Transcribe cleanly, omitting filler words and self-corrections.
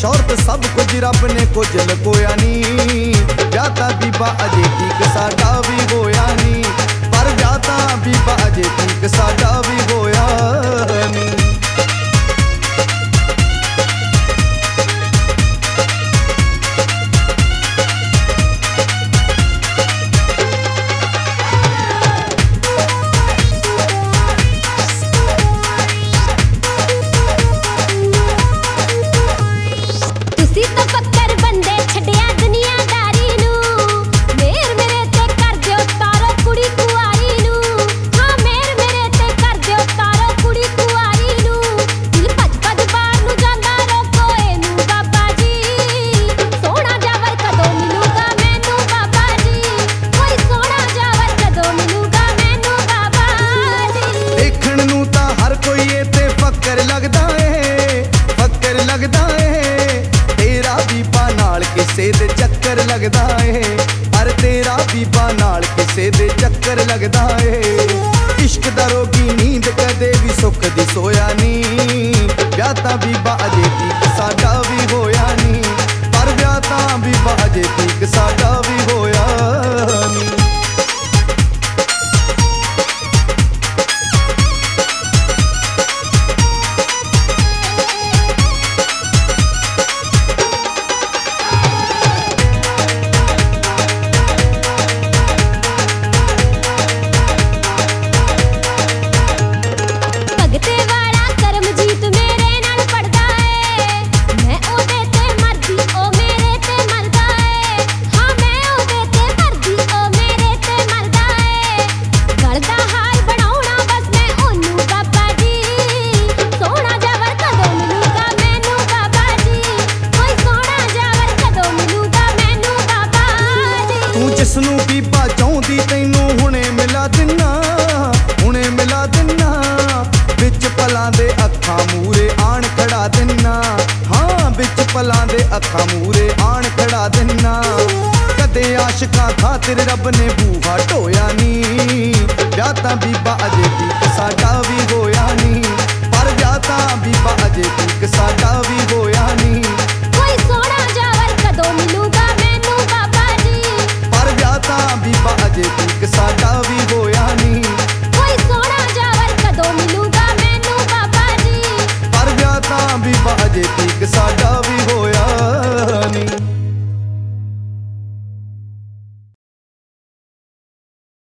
शौहरत सब कुछ रब ने कुछ लकोया नी। विआह तां बीबा अजे ठीक साडा भी होया नी, पर विआह तां बीबा अजे ठीक साडा भी होया नी। किसे दे चक्कर लगदा है, पर तेरा बीबा नाल किसे दे चक्कर लगदा है। इश्क दा रोगी नींद कदे भी सुख दी सोया नी। विआह तां बीबा अजे ठीक साडा भी होया नी, पर विआह तां बीबा अजे ठीक साडा भी होया नी। जिसनू बीबा चाहुंदी तैनू हुणे मिला दिना, हुणे मिला दिना। विच पलां दे अखां मूरे आण खड़ा दिना, हाँ विच पलां दे अखां मूरे आण खड़ा दिना। कदे आशिकां खातिर रब ने बूहा ढोया